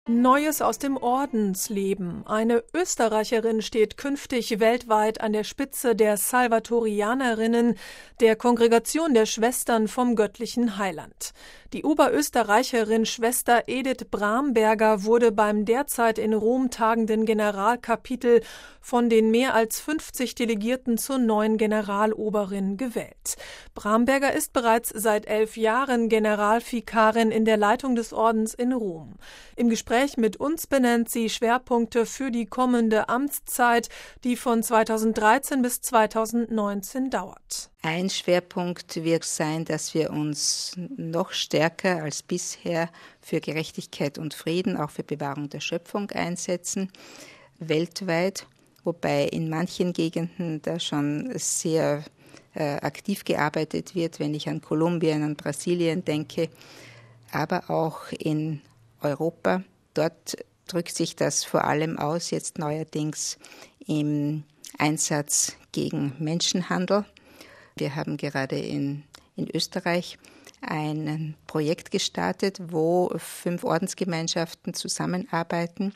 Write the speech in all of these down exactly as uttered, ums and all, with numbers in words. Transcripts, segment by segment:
Neues aus dem Ordensleben. Eine Österreicherin steht künftig weltweit an der Spitze der Salvatorianerinnen, der Kongregation der Schwestern vom göttlichen Heiland. Die Oberösterreicherin Schwester Edith Bramberger wurde beim derzeit in Rom tagenden Generalkapitel von den mehr als fünfzig Delegierten zur neuen Generaloberin gewählt. Bramberger ist bereits seit elf Jahren Generalvikarin in der Leitung des Ordens in Rom. Im Gespräch mit uns benennt sie Schwerpunkte für die kommende Amtszeit, die von zweitausenddreizehn bis zweitausendneunzehn dauert. Ein Schwerpunkt wird sein, dass wir uns noch stärker als bisher für Gerechtigkeit und Frieden, auch für Bewahrung der Schöpfung einsetzen, weltweit, wobei in manchen Gegenden da schon sehr äh, aktiv gearbeitet wird, wenn ich an Kolumbien, an Brasilien denke, aber auch in Europa. Dort drückt sich das vor allem aus, jetzt neuerdings im Einsatz gegen Menschenhandel. Wir haben gerade in, in Österreich ein Projekt gestartet, wo fünf Ordensgemeinschaften zusammenarbeiten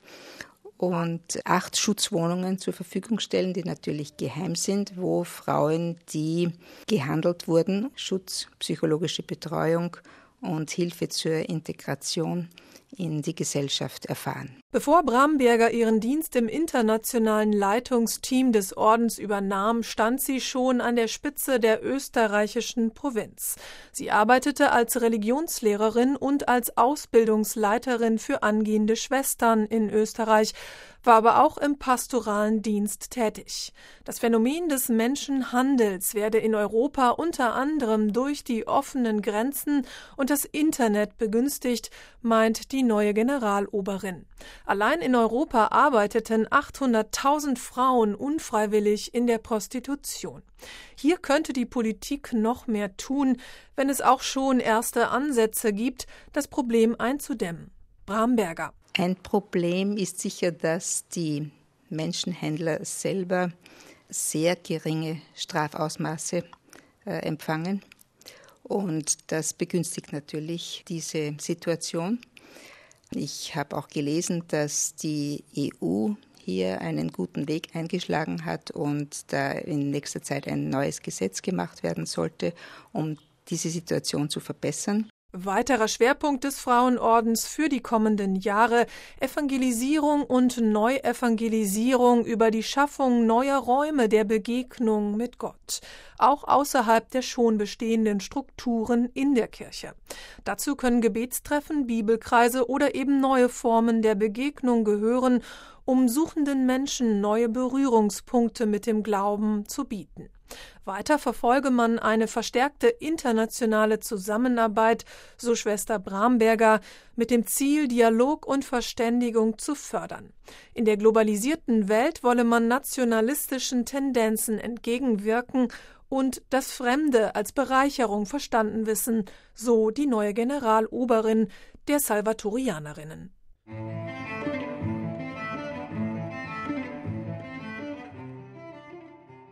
und acht Schutzwohnungen zur Verfügung stellen, die natürlich geheim sind, wo Frauen, die gehandelt wurden, Schutz, psychologische Betreuung und Hilfe zur Integration in die Gesellschaft erfahren. Bevor Bramberger ihren Dienst im internationalen Leitungsteam des Ordens übernahm, stand sie schon an der Spitze der österreichischen Provinz. Sie arbeitete als Religionslehrerin und als Ausbildungsleiterin für angehende Schwestern in Österreich, war aber auch im pastoralen Dienst tätig. Das Phänomen des Menschenhandels werde in Europa unter anderem durch die offenen Grenzen und das Internet begünstigt, meint die neue Generaloberin. Allein in Europa arbeiteten achthunderttausend Frauen unfreiwillig in der Prostitution. Hier könnte die Politik noch mehr tun, wenn es auch schon erste Ansätze gibt, das Problem einzudämmen. Bramberger. Ein Problem ist sicher, dass die Menschenhändler selber sehr geringe Strafausmaße äh, empfangen. Und das begünstigt natürlich diese Situation. Ich habe auch gelesen, dass die E U hier einen guten Weg eingeschlagen hat und da in nächster Zeit ein neues Gesetz gemacht werden sollte, um diese Situation zu verbessern. Weiterer Schwerpunkt des Frauenordens für die kommenden Jahre: Evangelisierung und Neuevangelisierung über die Schaffung neuer Räume der Begegnung mit Gott, auch außerhalb der schon bestehenden Strukturen in der Kirche. Dazu können Gebetstreffen, Bibelkreise oder eben neue Formen der Begegnung gehören, um suchenden Menschen neue Berührungspunkte mit dem Glauben zu bieten. Weiter verfolge man eine verstärkte internationale Zusammenarbeit, so Schwester Bramberger, mit dem Ziel, Dialog und Verständigung zu fördern. In der globalisierten Welt wolle man nationalistischen Tendenzen entgegenwirken und das Fremde als Bereicherung verstanden wissen, so die neue Generaloberin der Salvatorianerinnen.